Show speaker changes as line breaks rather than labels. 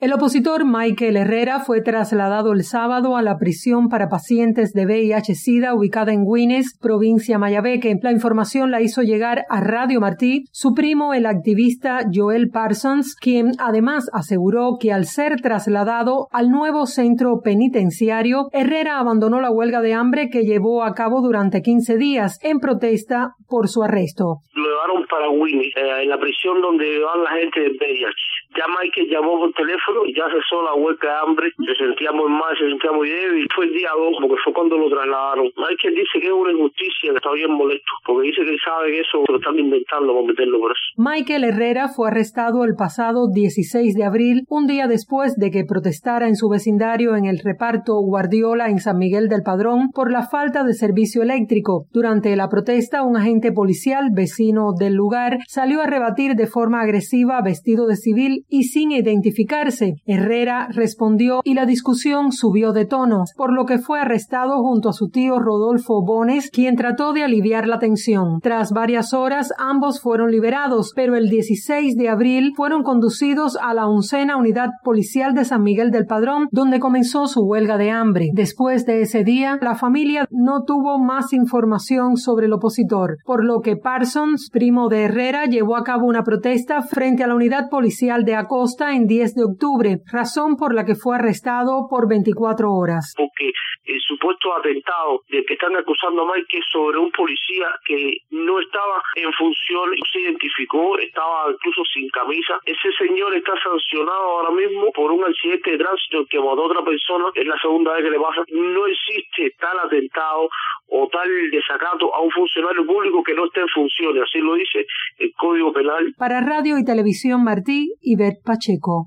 El opositor Michael Herrera fue trasladado el sábado a la prisión para pacientes de VIH-Sida ubicada en Güines, provincia Mayabeque. La información la hizo llegar a Radio Martí su primo, el activista Joel Parsons, quien además aseguró que al ser trasladado al nuevo centro penitenciario, Herrera abandonó la huelga de hambre que llevó a cabo durante 15 días en protesta por su arresto.
Lo llevaron para Güines, en la prisión donde van la gente de VIH. Ya Michael llamó por teléfono y ya cesó la huelga de hambre, se sentía muy mal, se sentía muy débil. Fue el día 2, porque fue cuando lo trasladaron. Michael dice que es una injusticia, que está bien molesto, porque dice que sabe que eso lo están inventando para meterlo preso.
Michael Herrera fue arrestado el pasado 16 de abril, un día después de que protestara en su vecindario en el reparto Guardiola en San Miguel del Padrón por la falta de servicio eléctrico. Durante la protesta, un agente policial vecino del lugar salió a rebatir de forma agresiva vestido de civil y sin identificarse. Herrera respondió y la discusión subió de tono, por lo que fue arrestado junto a su tío Rodolfo Bones, quien trató de aliviar la tensión. Tras varias horas, ambos fueron liberados, pero el 16 de abril fueron conducidos a la 11ª Unidad Policial de San Miguel del Padrón, donde comenzó su huelga de hambre. Después de ese día, la familia no tuvo más información sobre el opositor, por lo que Parsons, primo de Herrera, llevó a cabo una protesta frente a la Unidad Policial de Acosta en 10 de octubre, razón por la que fue arrestado por 24 horas.
Porque el supuesto atentado del que están acusando a Mike es sobre un policía que no estaba en función, no se identificó, estaba incluso sin camisa. Ese señor está sancionado ahora mismo por un accidente de tránsito que mató a otra persona, es la segunda vez que le pasa. No existe tal atentado o tal desacato a un funcionario público que no esté en funciones, así lo dice el Código Penal.
Para Radio y Televisión Martí, Ivette Pacheco.